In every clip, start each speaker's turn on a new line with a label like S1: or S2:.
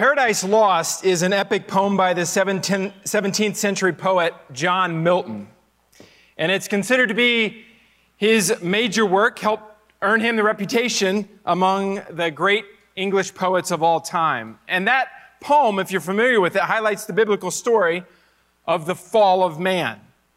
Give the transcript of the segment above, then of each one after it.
S1: Paradise Lost is an epic poem by the 17th century poet John Milton. And it's considered to be his major work, helped earn him the reputation among the great English poets of all time. And that poem, if you're familiar with it, highlights the biblical story of the fall of man.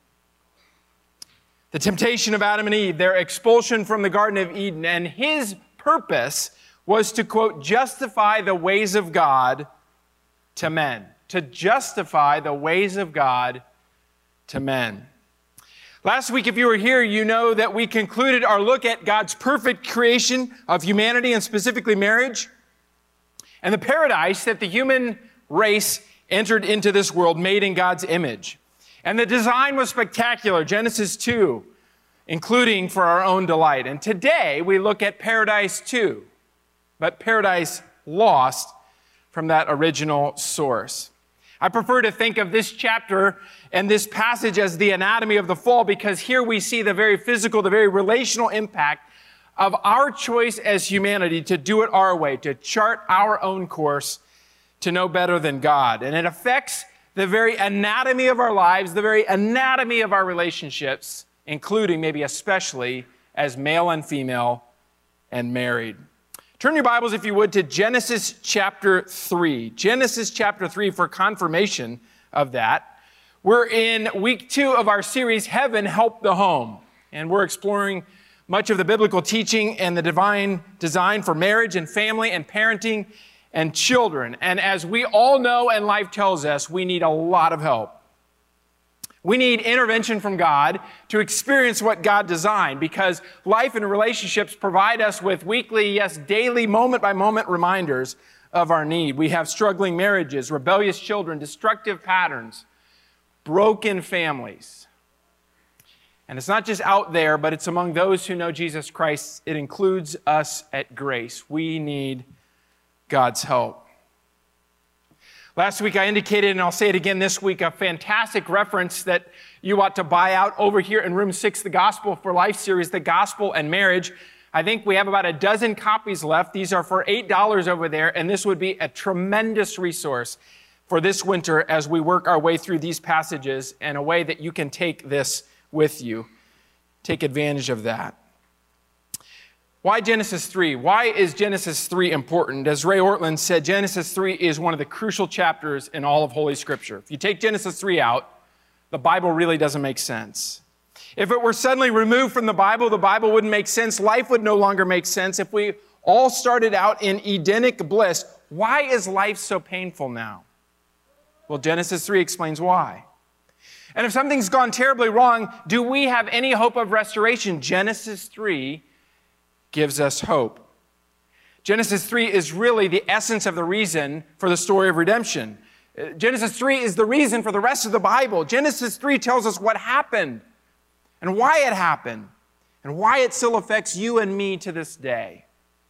S1: The temptation of Adam and Eve, their expulsion from the Garden of Eden, and his purpose was to, quote, justify the ways of God to men. To justify the ways of God to men. Last week, if you were here, you know that we concluded our look at God's perfect creation of humanity and specifically marriage, and the paradise that the human race entered into this world made in God's image. And the design was spectacular, Genesis 2, including for our own delight. And today, we look at Paradise 2, but Paradise Lost from that original source. I prefer to think of this chapter and this passage as the anatomy of the fall because here we see the very physical, the very relational impact of our choice as humanity to do it our way, to chart our own course to know better than God. And it affects the very anatomy of our lives, the very anatomy of our relationships, including maybe especially as male and female and married. Turn your Bibles, if you would, to Genesis chapter 3. Genesis chapter 3 for confirmation of that. We're in week 2 of our series, Heaven Help the Home. And we're exploring much of the biblical teaching and the divine design for marriage and family and parenting and children. And as we all know and life tells us, we need a lot of help. We need intervention from God to experience what God designed because life and relationships provide us with weekly, yes, daily, moment-by-moment reminders of our need. We have struggling marriages, rebellious children, destructive patterns, broken families. And it's not just out there, but it's among those who know Jesus Christ. It includes us at Grace. We need God's help. Last week I indicated, and I'll say it again this week, a fantastic reference that you ought to buy out over here in room 6, the Gospel for Life series, The Gospel and Marriage. I think we have about a dozen copies left. These are for $8 over there, and this would be a tremendous resource for this winter as we work our way through these passages in a way that you can take this with you. Take advantage of that. Why Genesis 3? Why is Genesis 3 important? As Ray Ortlund said, Genesis 3 is one of the crucial chapters in all of Holy Scripture. If you take Genesis 3 out, the Bible really doesn't make sense. If it were suddenly removed from the Bible wouldn't make sense. Life would no longer make sense. If we all started out in Edenic bliss, why is life so painful now? Well, Genesis 3 explains why. And if something's gone terribly wrong, do we have any hope of restoration? Genesis 3 gives us hope. Genesis 3 is really the essence of the reason for the story of redemption. Genesis 3 is the reason for the rest of the Bible. Genesis 3 tells us what happened and why it happened and why it still affects you and me to this day.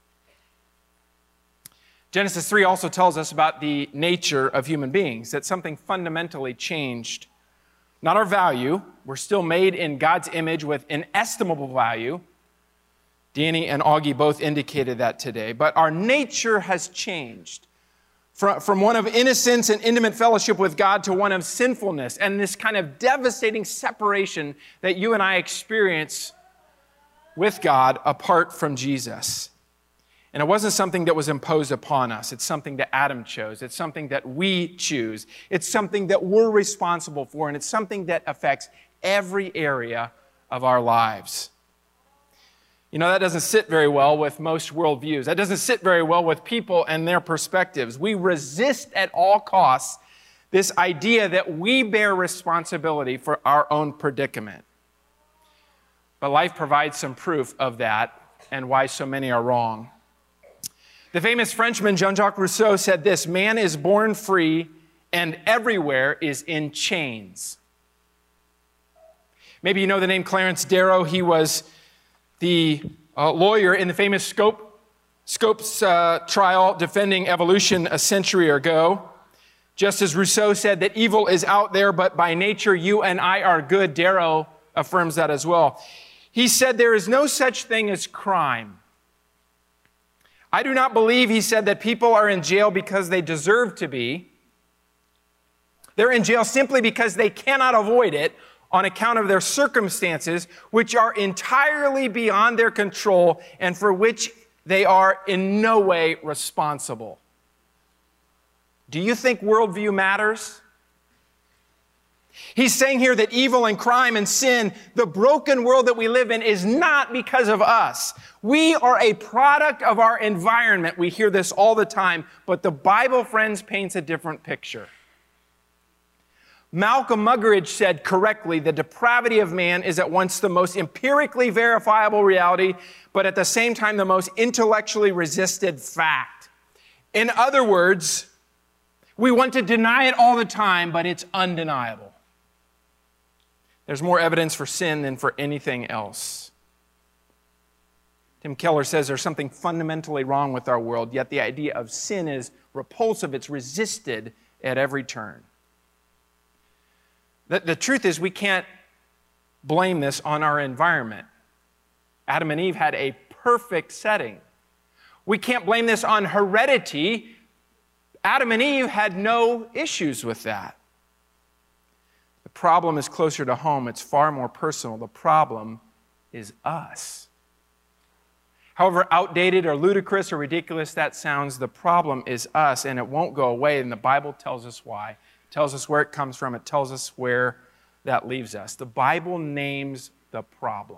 S1: Genesis 3 also tells us about the nature of human beings, that something fundamentally changed. Not our value. We're still made in God's image with inestimable value. Danny and Augie both indicated that today. But our nature has changed from one of innocence and intimate fellowship with God to one of sinfulness and this kind of devastating separation that you and I experience with God apart from Jesus. And it wasn't something that was imposed upon us. It's something that Adam chose. It's something that we choose. It's something that we're responsible for, and it's something that affects every area of our lives. You know, that doesn't sit very well with most worldviews. That doesn't sit very well with people and their perspectives. We resist at all costs this idea that we bear responsibility for our own predicament. But life provides some proof of that and why so many are wrong. The famous Frenchman Jean-Jacques Rousseau said this: "Man is born free and everywhere is in chains." Maybe you know the name Clarence Darrow. He was the lawyer in the famous Scopes trial defending evolution a century ago. Just as Rousseau said that evil is out there, but by nature you and I are good, Darrow affirms that as well. He said there is no such thing as crime. I do not believe, he said, that people are in jail because they deserve to be. They're in jail simply because they cannot avoid it on account of their circumstances, which are entirely beyond their control and for which they are in no way responsible. Do you think worldview matters? He's saying here that evil and crime and sin, the broken world that we live in, is not because of us. We are a product of our environment. We hear this all the time, but the Bible, friends, paints a different picture. Malcolm Muggeridge said correctly, the depravity of man is at once the most empirically verifiable reality, but at the same time the most intellectually resisted fact. In other words, we want to deny it all the time, but it's undeniable. There's more evidence for sin than for anything else. Tim Keller says there's something fundamentally wrong with our world, yet the idea of sin is repulsive. It's resisted at every turn. The truth is we can't blame this on our environment. Adam and Eve had a perfect setting. We can't blame this on heredity. Adam and Eve had no issues with that. The problem is closer to home. It's far more personal. The problem is us. However outdated or ludicrous or ridiculous that sounds, the problem is us, and it won't go away, and the Bible tells us why. It tells us where it comes from. It tells us where that leaves us. The Bible names the problem.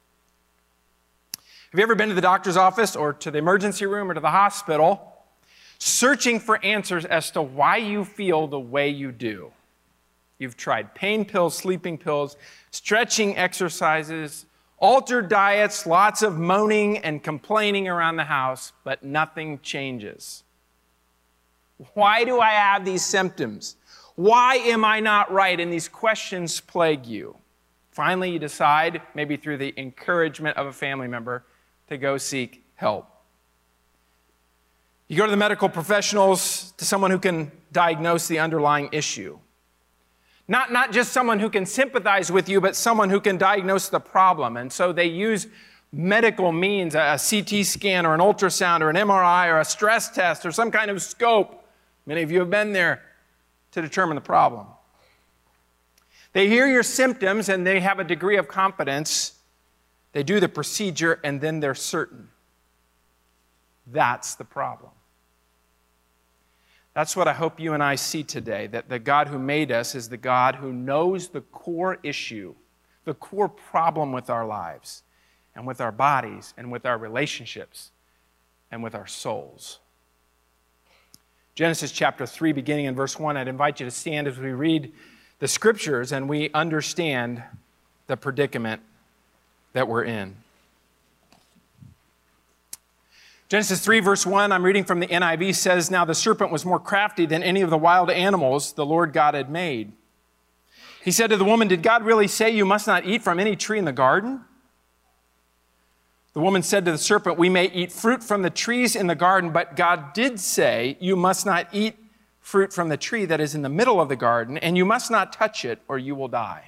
S1: Have you ever been to the doctor's office or to the emergency room or to the hospital searching for answers as to why you feel the way you do? You've tried pain pills, sleeping pills, stretching exercises, altered diets, lots of moaning and complaining around the house, but nothing changes. Why do I have these symptoms? Why am I not right? And these questions plague you. Finally, you decide, maybe through the encouragement of a family member, to go seek help. You go to the medical professionals, to someone who can diagnose the underlying issue. Not just someone who can sympathize with you, but someone who can diagnose the problem. And so they use medical means, a CT scan or an ultrasound or an MRI or a stress test or some kind of scope. Many of you have been there to determine the problem. They hear your symptoms and they have a degree of confidence. They do the procedure and then they're certain. That's the problem. That's what I hope you and I see today, that the God who made us is the God who knows the core issue, the core problem with our lives and with our bodies and with our relationships and with our souls. Genesis chapter 3, beginning in verse 1, I'd invite you to stand as we read the scriptures and we understand the predicament that we're in. Genesis 3, verse 1, I'm reading from the NIV, says, "Now the serpent was more crafty than any of the wild animals the Lord God had made. He said to the woman, 'Did God really say you must not eat from any tree in the garden?' The woman said to the serpent, 'We may eat fruit from the trees in the garden, but God did say you must not eat fruit from the tree that is in the middle of the garden, and you must not touch it or you will die.'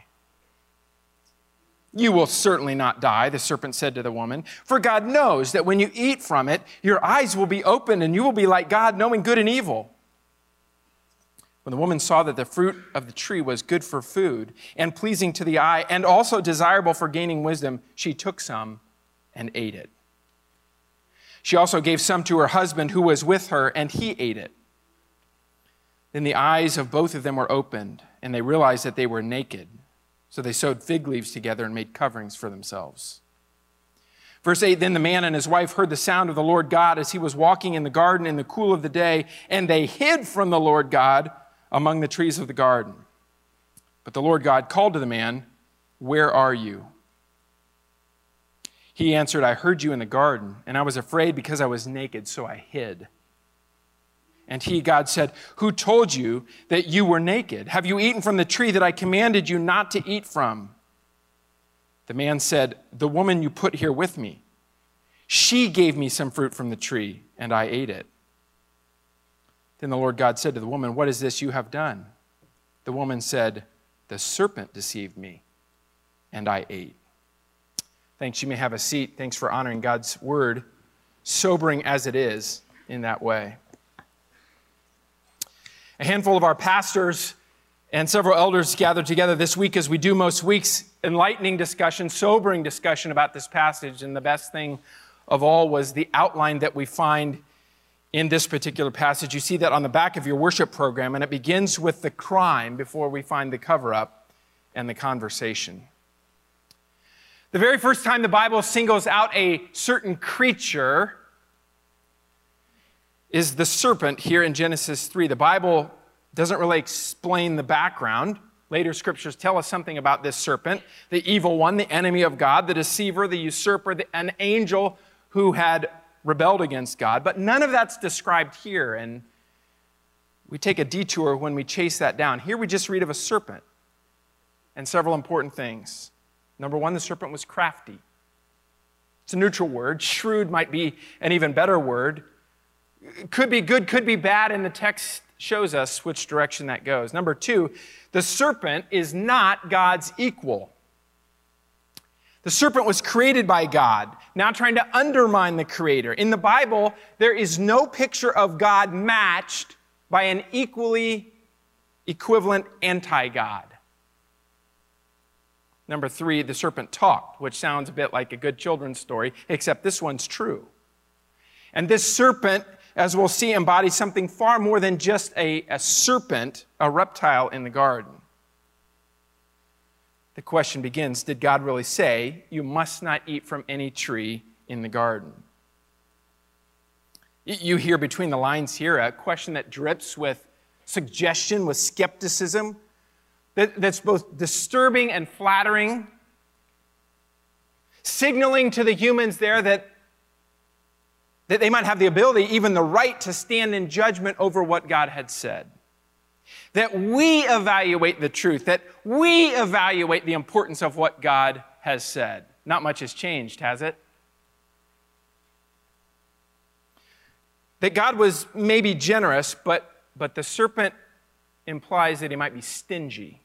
S1: 'You will certainly not die,' the serpent said to the woman, 'for God knows that when you eat from it, your eyes will be opened and you will be like God, knowing good and evil.' When the woman saw that the fruit of the tree was good for food and pleasing to the eye and also desirable for gaining wisdom, she took some and ate it. She also gave some to her husband who was with her, and he ate it. Then the eyes of both of them were opened, and they realized that they were naked. So they sewed fig leaves together and made coverings for themselves." Verse 8, "Then the man and his wife heard the sound of the Lord God as he was walking in the garden in the cool of the day, and they hid from the Lord God among the trees of the garden. But the Lord God called to the man, 'Where are you?' He answered, 'I heard you in the garden, and I was afraid because I was naked, so I hid.' And he, God, said, 'Who told you that you were naked? Have you eaten from the tree that I commanded you not to eat from?' The man said, 'The woman you put here with me, she gave me some fruit from the tree, and I ate it.' Then the Lord God said to the woman, 'What is this you have done?' The woman said, 'The serpent deceived me, and I ate.'" Thanks. You may have a seat. Thanks for honoring God's word sobering as it is in that way. A handful of our pastors and several elders gathered together this week, as we do most weeks, enlightening discussion, sobering discussion about this passage. And the best thing of all was the outline that we find in this particular passage. You see that on the back of your worship program, and it begins with the crime before we find the cover-up and the conversation. The very first time the Bible singles out a certain creature is the serpent here in Genesis 3. The Bible doesn't really explain the background. Later scriptures tell us something about this serpent, the evil one, the enemy of God, the deceiver, the usurper, an angel who had rebelled against God. But none of that's described here, and we take a detour when we chase that down. Here we just read of a serpent and several important things. Number one, the serpent was crafty. It's a neutral word. Shrewd might be an even better word. Could be good, could be bad, and the text shows us which direction that goes. Number two, the serpent is not God's equal. The serpent was created by God, now trying to undermine the Creator. In the Bible, there is no picture of God matched by an equally equivalent anti-God. Number three, the serpent talked, which sounds a bit like a good children's story, except this one's true. And this serpent, as we'll see, embodies something far more than just a serpent, a reptile in the garden. The question begins, did God really say, you must not eat from any tree in the garden? You hear between the lines here a question that drips with suggestion, with skepticism, that's both disturbing and flattering, signaling to the humans there that they might have the ability, even the right, to stand in judgment over what God had said. That we evaluate the truth, that we evaluate the importance of what God has said. Not much has changed, has it? That God was maybe generous, but the serpent implies that he might be stingy.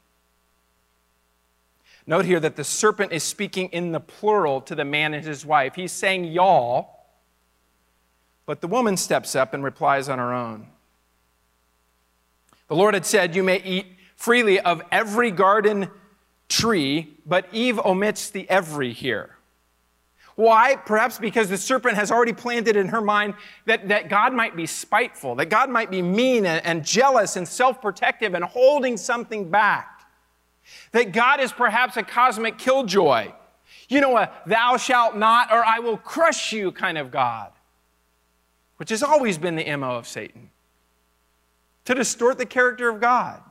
S1: Note here that the serpent is speaking in the plural to the man and his wife. He's saying y'all, but the woman steps up and replies on her own. The Lord had said, you may eat freely of every garden tree, but Eve omits the every here. Why? Perhaps because the serpent has already planted in her mind that God might be spiteful, that God might be mean and jealous and self-protective and holding something back. That God is perhaps a cosmic killjoy. You know, a thou shalt not or I will crush you kind of God, which has always been the MO of Satan, to distort the character of God.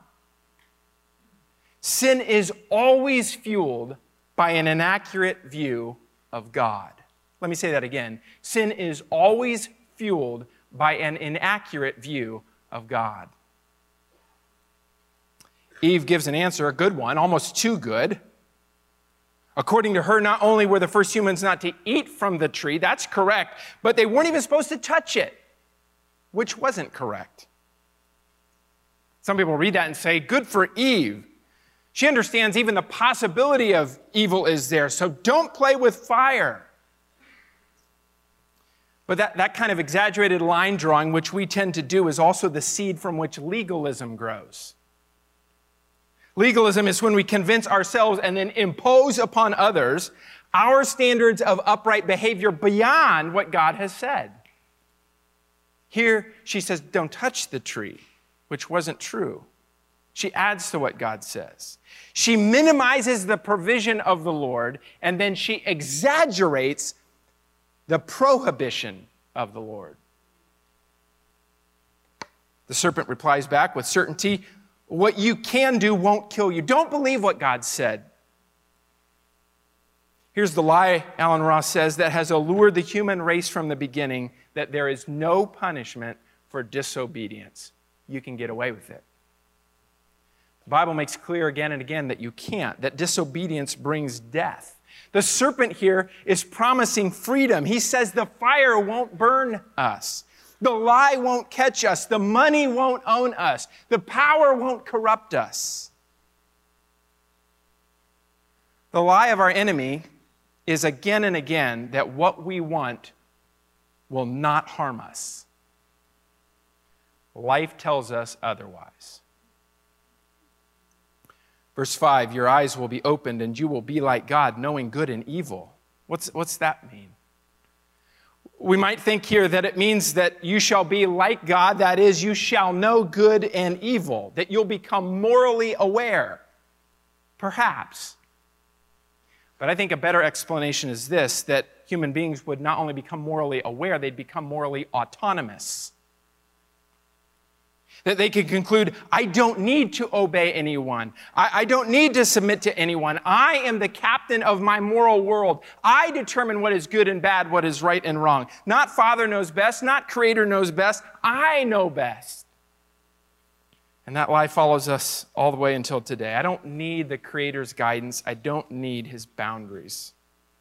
S1: Sin is always fueled by an inaccurate view of God. Let me say that again. Sin is always fueled by an inaccurate view of God. Eve gives an answer, a good one, almost too good. According to her, not only were the first humans not to eat from the tree, that's correct, but they weren't even supposed to touch it, which wasn't correct. Some people read that and say, good for Eve. She understands even the possibility of evil is there, so don't play with fire. But that kind of exaggerated line drawing, which we tend to do, is also the seed from which legalism grows. Legalism is when we convince ourselves and then impose upon others our standards of upright behavior beyond what God has said. Here, she says, don't touch the tree, which wasn't true. She adds to what God says. She minimizes the provision of the Lord, and then she exaggerates the prohibition of the Lord. The serpent replies back with certainty, what you can do won't kill you. Don't believe what God said. Here's the lie, Alan Ross says, that has allured the human race from the beginning, that there is no punishment for disobedience. You can get away with it. The Bible makes clear again and again that you can't, that disobedience brings death. The serpent here is promising freedom. He says the fire won't burn us. The lie won't catch us. The money won't own us. The power won't corrupt us. The lie of our enemy is again and again that what we want will not harm us. Life tells us otherwise. Verse 5, your eyes will be opened and you will be like God, knowing good and evil. What's that mean? We might think here that it means that you shall be like God, that is, you shall know good and evil, that you'll become morally aware, perhaps. But I think a better explanation is this, that human beings would not only become morally aware, they'd become morally autonomous. That they could conclude, I don't need to obey anyone. I don't need to submit to anyone. I am the captain of my moral world. I determine what is good and bad, what is right and wrong. Not Father knows best, not Creator knows best. I know best. And that life follows us all the way until today. I don't need the Creator's guidance. I don't need His boundaries.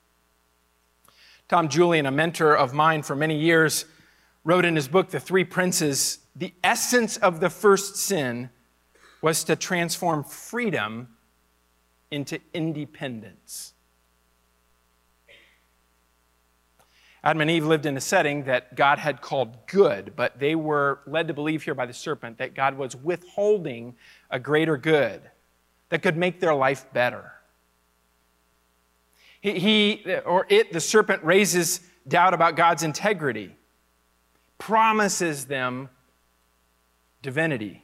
S1: Tom Julian, a mentor of mine for many years, wrote in his book, The Three Princes, the essence of the first sin was to transform freedom into independence. Adam and Eve lived in a setting that God had called good, but they were led to believe here by the serpent that God was withholding a greater good that could make their life better. The serpent raises doubt about God's integrity, promises them divinity.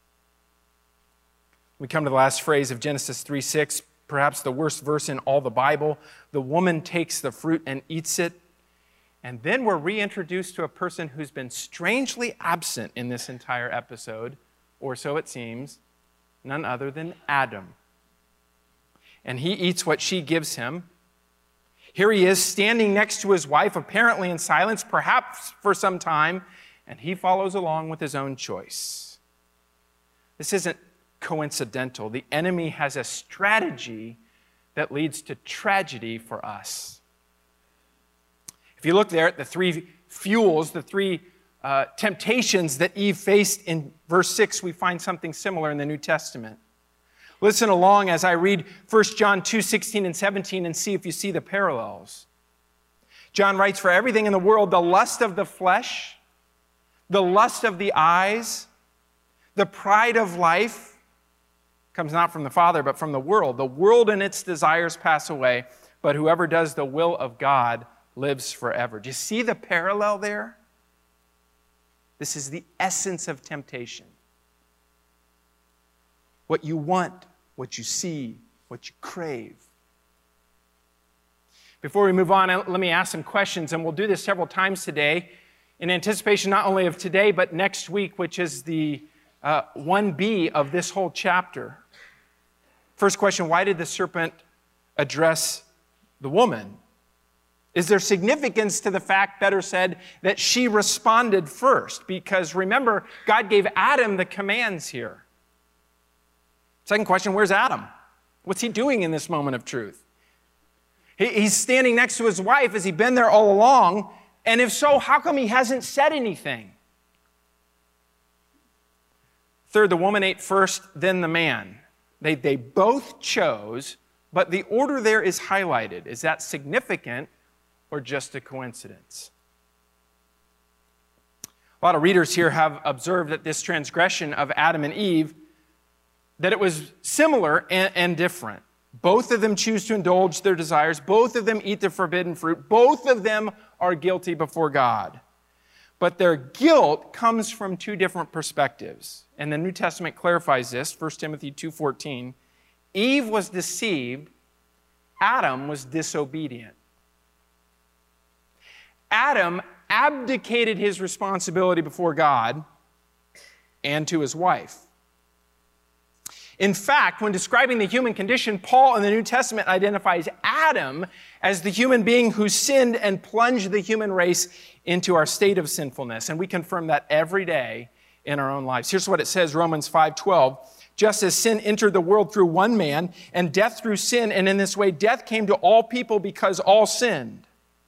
S1: We come to the last phrase of Genesis 3:6, perhaps the worst verse in all the Bible. The woman takes the fruit and eats it. And then we're reintroduced to a person who's been strangely absent in this entire episode, or so it seems, none other than Adam. And he eats what she gives him. Here he is standing next to his wife, apparently in silence, perhaps for some time, and he follows along with his own choice. This isn't coincidental. The enemy has a strategy that leads to tragedy for us. If you look there at the three fuels, the three temptations that Eve faced in verse 6, we find something similar in the New Testament. Listen along as I read 1 John 2:16 and 17 and see if you see the parallels. John writes, for everything in the world, the lust of the flesh, the lust of the eyes, the pride of life comes not from the Father, but from the world. The world and its desires pass away, but whoever does the will of God lives forever. Do you see the parallel there? This is the essence of temptation. What you want, what you see, what you crave. Before we move on, let me ask some questions, and we'll do this several times today in anticipation not only of today, but next week, which is the 1B of this whole chapter. First question, why did the serpent address the woman? Is there significance to the fact, better said, that she responded first? Because remember, God gave Adam the commands here. Second question, where's Adam? What's he doing in this moment of truth? He's standing next to his wife. Has he been there all along? And if so, how come he hasn't said anything? Third, the woman ate first, then the man. They both chose, but the order there is highlighted. Is that significant or just a coincidence? A lot of readers here have observed that this transgression of Adam and Eve, that it was similar and different. Both of them choose to indulge their desires. Both of them eat the forbidden fruit. Both of them are guilty before God. But their guilt comes from two different perspectives. And the New Testament clarifies this, 1 Timothy 2:14. Eve was deceived. Adam was disobedient. Adam abdicated his responsibility before God and to his wife. In fact, when describing the human condition, Paul in the New Testament identifies Adam as the human being who sinned and plunged the human race into our state of sinfulness. And we confirm that every day in our own lives. Here's what it says, Romans 5:12. Just as sin entered the world through one man, and death through sin, and in this way death came to all people because all sinned.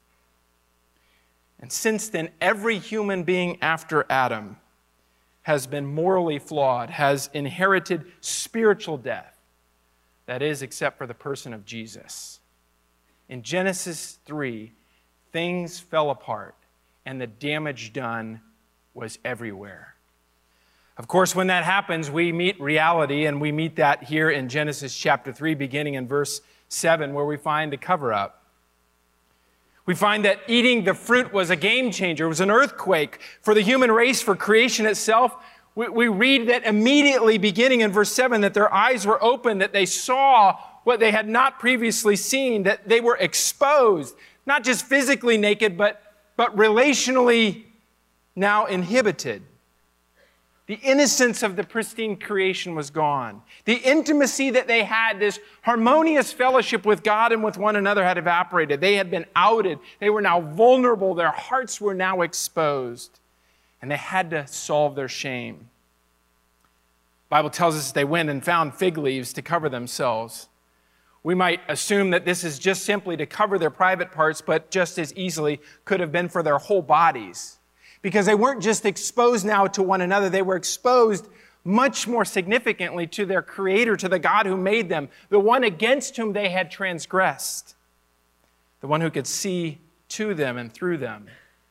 S1: And since then, every human being after Adam has been morally flawed, has inherited spiritual death. That is, except for the person of Jesus. In Genesis 3, things fell apart. and the damage done was everywhere. Of course, when that happens, we meet reality, and we meet that here in Genesis chapter 3, beginning in verse 7, where we find the cover-up. We find that eating the fruit was a game changer. It was an earthquake for the human race, for creation itself. We read that immediately, beginning in verse 7, that their eyes were open, that they saw what they had not previously seen, that they were exposed, not just physically naked, but relationally now inhibited. The innocence of the pristine creation was gone. The intimacy that they had, this harmonious fellowship with God and with one another, had evaporated. They had been outed. They were now vulnerable. Their hearts were now exposed. And they had to solve their shame. The Bible tells us they went and found fig leaves to cover themselves. We might assume that this is just simply to cover their private parts, but just as easily could have been for their whole bodies. Because they weren't just exposed now to one another, they were exposed much more significantly to their Creator, to the God who made them, the one against whom they had transgressed, the one who could see to them and through them.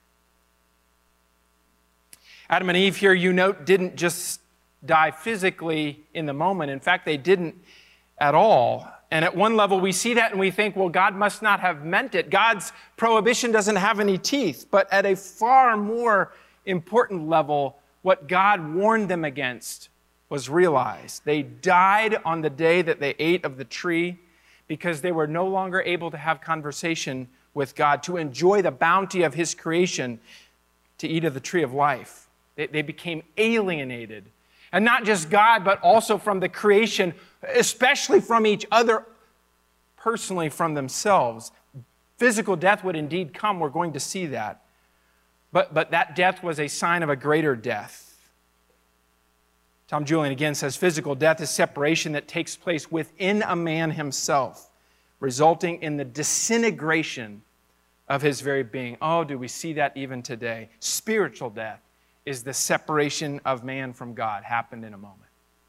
S1: Adam and Eve here, you note, didn't just die physically in the moment. In fact, they didn't at all. And at one level, we see that and we think, well, God must not have meant it. God's prohibition doesn't have any teeth. But at a far more important level, what God warned them against was realized. They died on the day that they ate of the tree because they were no longer able to have conversation with God, to enjoy the bounty of His creation, to eat of the tree of life. They became alienated. And not just God, but also from the creation, especially from each other, personally from themselves. Physical death would indeed come. We're going to see that. But that death was a sign of a greater death. Tom Julian again says, physical death is separation that takes place within a man himself, resulting in the disintegration of his very being. Oh, do we see that even today? Spiritual death is the separation of man from God, happened in a moment.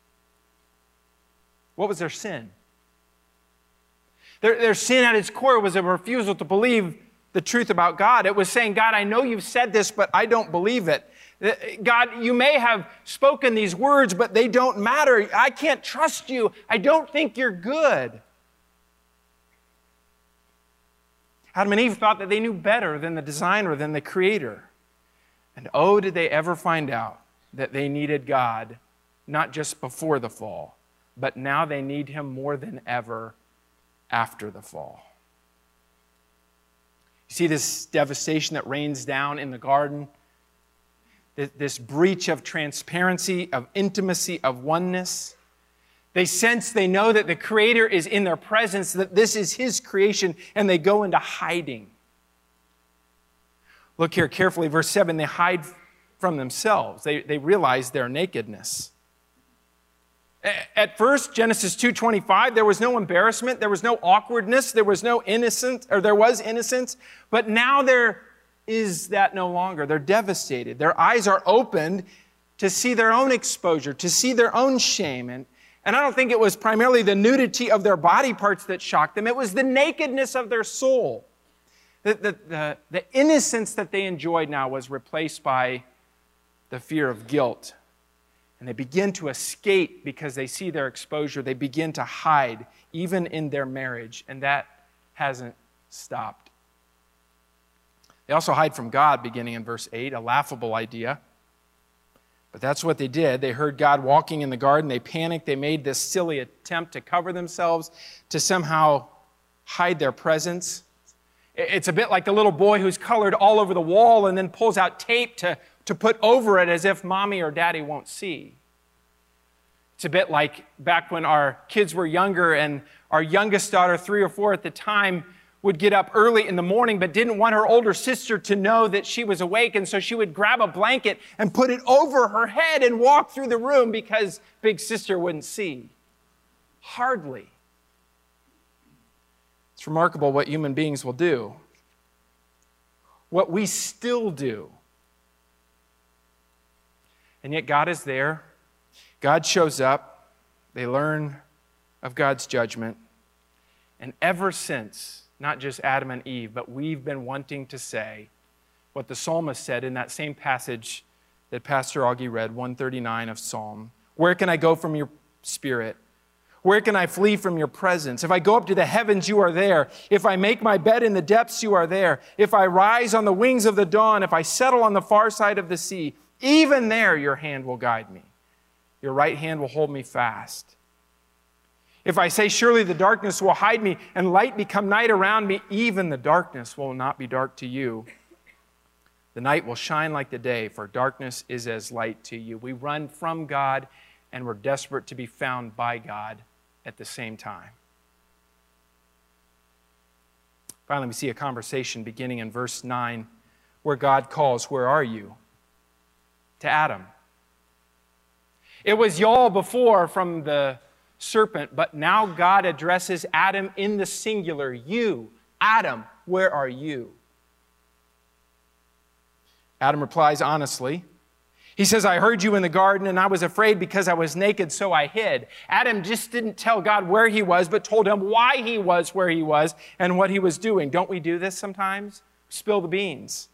S1: What was their sin? Their sin at its core was a refusal to believe the truth about God. It was saying, God, I know you've said this, but I don't believe it. God, you may have spoken these words, but they don't matter. I can't trust you. I don't think you're good. Adam and Eve thought that they knew better than the designer, than the creator. And oh, did they ever find out that they needed God, not just before the fall, but now they need Him more than ever after the fall. You see this devastation that rains down in the garden, this breach of transparency, of intimacy, of oneness. They sense, they know that the Creator is in their presence, that this is His creation, and they go into hiding. Look here carefully, verse 7, they hide from themselves. They realize their nakedness. At first, Genesis 2:25, there was no embarrassment, there was no awkwardness, there was innocence, but now there is that no longer. They're devastated. Their eyes are opened to see their own exposure, to see their own shame. And I don't think it was primarily the nudity of their body parts that shocked them. It was the nakedness of their soul. The innocence that they enjoyed now was replaced by the fear of guilt. And they begin to escape because they see their exposure. They begin to hide, even in their marriage. And that hasn't stopped. They also hide from God, beginning in verse 8, a laughable idea. But that's what they did. They heard God walking in the garden. They panicked. They made this silly attempt to cover themselves, to somehow hide their presence. It's a bit like the little boy who's colored all over the wall and then pulls out tape to put over it as if mommy or daddy won't see. It's a bit like back when our kids were younger and our youngest daughter, 3 or 4 at the time, would get up early in the morning but didn't want her older sister to know that she was awake, and so she would grab a blanket and put it over her head and walk through the room because big sister wouldn't see. Hardly. It's remarkable what human beings will do. What we still do. And yet God is there. God shows up. They learn of God's judgment. And ever since, not just Adam and Eve, but we've been wanting to say, what the psalmist said in that same passage that Pastor Augie read, 139 of Psalm. Where can I go from your spirit? Where can I flee from your presence? If I go up to the heavens, you are there. If I make my bed in the depths, you are there. If I rise on the wings of the dawn, if I settle on the far side of the sea, even there your hand will guide me. Your right hand will hold me fast. If I say, surely the darkness will hide me and light become night around me, even the darkness will not be dark to you. The night will shine like the day, for darkness is as light to you. We run from God and we're desperate to be found by God at the same time. Finally, we see a conversation beginning in verse 9 where God calls, "Where are you?" to Adam. It was y'all before from the serpent, but now God addresses Adam in the singular. You, Adam, where are you? Adam replies honestly. He says, I heard you in the garden and I was afraid because I was naked, so I hid. Adam just didn't tell God where he was, but told him why he was where he was and what he was doing. Don't we do this sometimes? Spill the beans.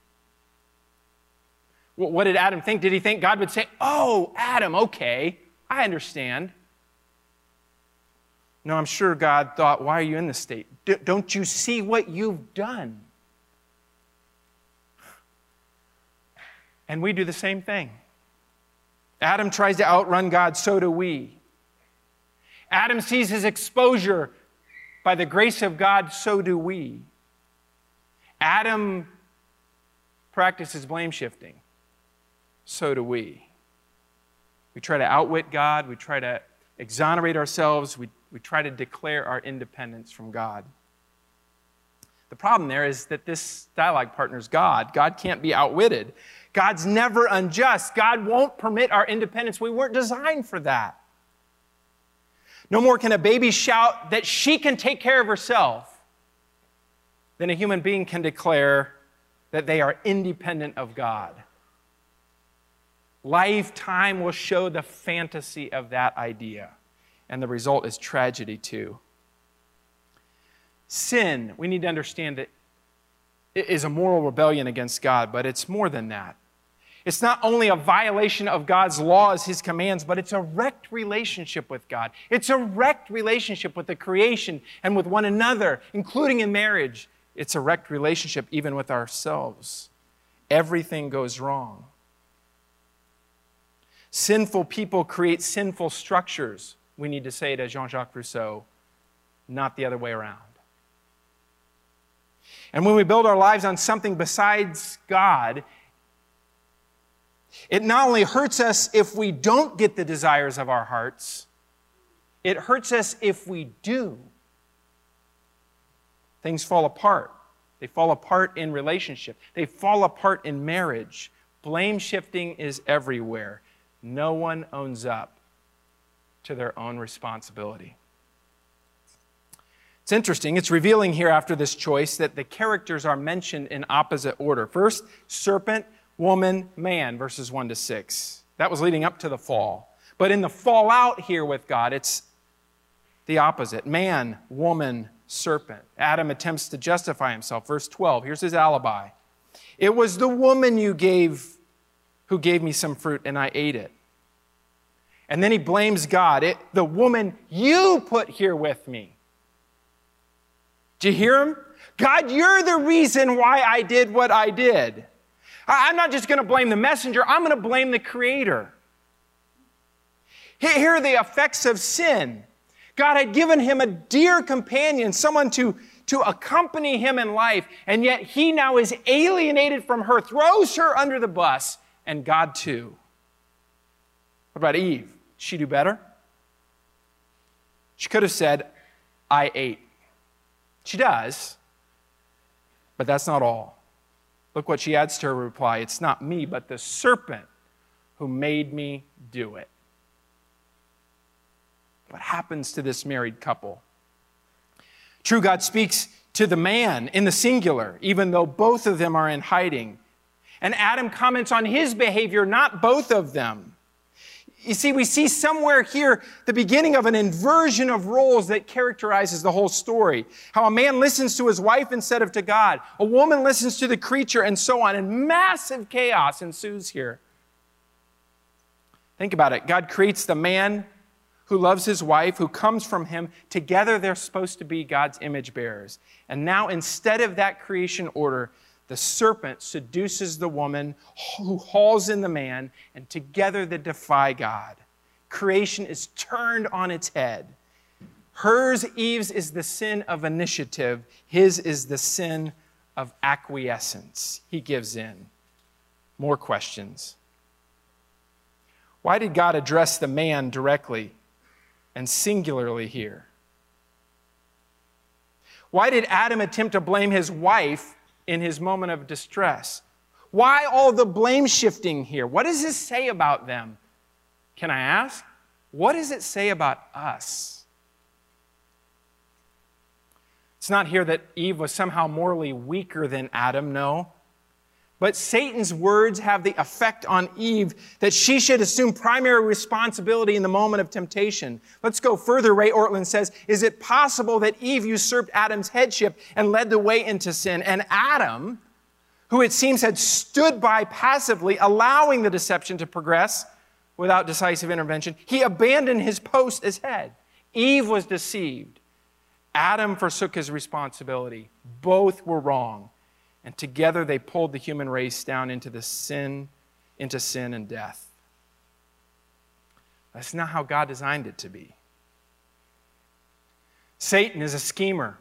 S1: What did Adam think? Did he think God would say, oh, Adam, okay, I understand? No, I'm sure God thought, why are you in this state? Don't you see what you've done? And we do the same thing. Adam tries to outrun God, so do we. Adam sees his exposure by the grace of God, so do we. Adam practices blame shifting, so do we. We try to outwit God, we try to exonerate ourselves, we try to declare our independence from God. The problem there is that this dialogue partner is God. God can't be outwitted. God's never unjust. God won't permit our independence. We weren't designed for that. No more can a baby shout that she can take care of herself than a human being can declare that they are independent of God. Lifetime will show the fantasy of that idea, and the result is tragedy too. Sin, we need to understand that it is a moral rebellion against God, but it's more than that. It's not only a violation of God's laws, His commands, but it's a wrecked relationship with God. It's a wrecked relationship with the creation and with one another, including in marriage. It's a wrecked relationship even with ourselves. Everything goes wrong. Sinful people create sinful structures. We need to say to Jean-Jacques Rousseau, not the other way around. And when we build our lives on something besides God, it not only hurts us if we don't get the desires of our hearts, it hurts us if we do. Things fall apart. They fall apart in relationship. They fall apart in marriage. Blame shifting is everywhere. No one owns up to their own responsibility. It's interesting. It's revealing here after this choice that the characters are mentioned in opposite order. First, serpent, woman, man, verses 1 to 6. That was leading up to the fall. But in the fallout here with God, it's the opposite. Man, woman, serpent. Adam attempts to justify himself. Verse 12, here's his alibi. It was the woman who gave me some fruit and I ate it. And then he blames God. The woman you put here with me. Do you hear him? God, you're the reason why I did what I did. I'm not just going to blame the messenger. I'm going to blame the creator. Here are the effects of sin. God had given him a dear companion, someone to accompany him in life, and yet he now is alienated from her, throws her under the bus, and God too. What about Eve? Did she do better? She could have said, I ate. She does, but that's not all. Look what she adds to her reply. It's not me, but the serpent who made me do it. What happens to this married couple? True, God speaks to the man in the singular, even though both of them are in hiding. And Adam comments on his behavior, not both of them. You see, we see somewhere here the beginning of an inversion of roles that characterizes the whole story. How a man listens to his wife instead of to God. A woman listens to the creature and so on. And massive chaos ensues here. Think about it. God creates the man who loves his wife, who comes from him. Together they're supposed to be God's image bearers. And now instead of that creation order, the serpent seduces the woman who hauls in the man, and together they defy God. Creation is turned on its head. Hers, Eve's, is the sin of initiative. His is the sin of acquiescence. He gives in. More questions. Why did God address the man directly and singularly here? Why did Adam attempt to blame his wife in his moment of distress? Why all the blame shifting here? What does this say about them? Can I ask? What does it say about us? It's not here that Eve was somehow morally weaker than Adam, no. But Satan's words have the effect on Eve that she should assume primary responsibility in the moment of temptation. Let's go further. Ray Ortlund says, is it possible that Eve usurped Adam's headship and led the way into sin? And Adam, who it seems had stood by passively, allowing the deception to progress without decisive intervention, he abandoned his post as head. Eve was deceived. Adam forsook his responsibility. Both were wrong. And together they pulled the human race down into sin and death. That's not how God designed it to be. Satan is a schemer.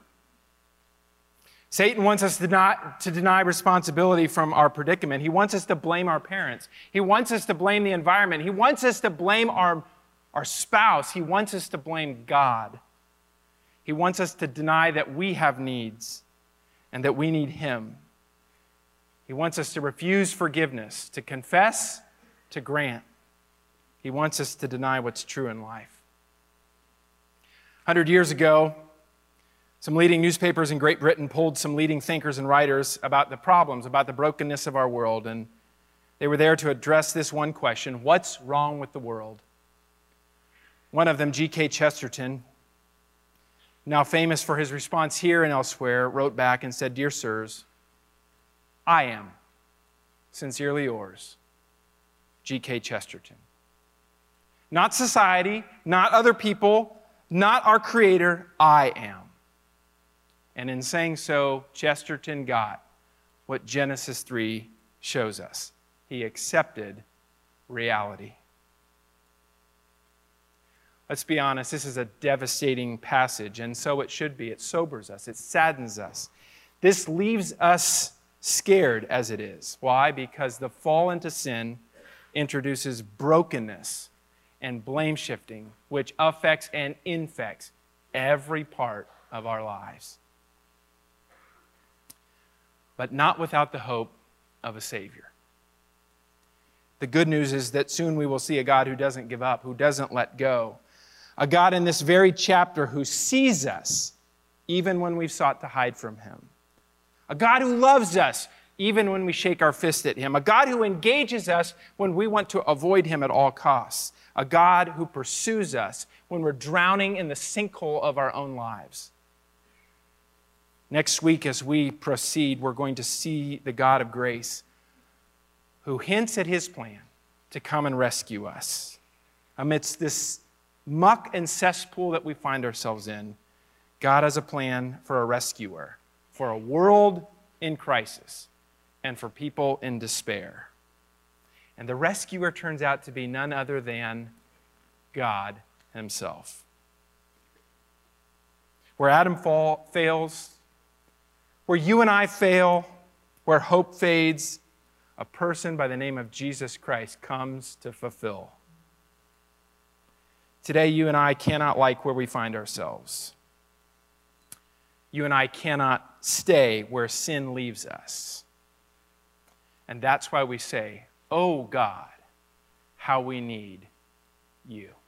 S1: Satan wants us to deny responsibility from our predicament. He wants us to blame our parents. He wants us to blame the environment. He wants us to blame our spouse. He wants us to blame God. He wants us to deny that we have needs and that we need Him. He wants us to refuse forgiveness, to confess, to grant. He wants us to deny what's true in life. 100 years ago, some leading newspapers in Great Britain polled some leading thinkers and writers about the problems, about the brokenness of our world, and they were there to address this one question: what's wrong with the world? One of them, G.K. Chesterton, now famous for his response here and elsewhere, wrote back and said, "Dear sirs, I am sincerely yours, G.K. Chesterton." Not society, not other people, not our Creator, I am. And in saying so, Chesterton got what Genesis 3 shows us. He accepted reality. Let's be honest, this is a devastating passage, and so it should be. It sobers us. It saddens us. This leaves us scared as it is. Why? Because the fall into sin introduces brokenness and blame shifting, which affects and infects every part of our lives. But not without the hope of a Savior. The good news is that soon we will see a God who doesn't give up, who doesn't let go. A God in this very chapter who sees us even when we've sought to hide from Him. A God who loves us even when we shake our fist at Him. A God who engages us when we want to avoid Him at all costs. A God who pursues us when we're drowning in the sinkhole of our own lives. Next week, as we proceed, we're going to see the God of grace who hints at His plan to come and rescue us amidst this muck and cesspool that we find ourselves in. God has a plan for a rescuer, for a world in crisis, and for people in despair. And the rescuer turns out to be none other than God Himself. Where Adam fails, where you and I fail, where hope fades, a person by the name of Jesus Christ comes to fulfill. Today, you and I cannot like where we find ourselves. You and I cannot stay where sin leaves us. And that's why we say, "Oh God, how we need you."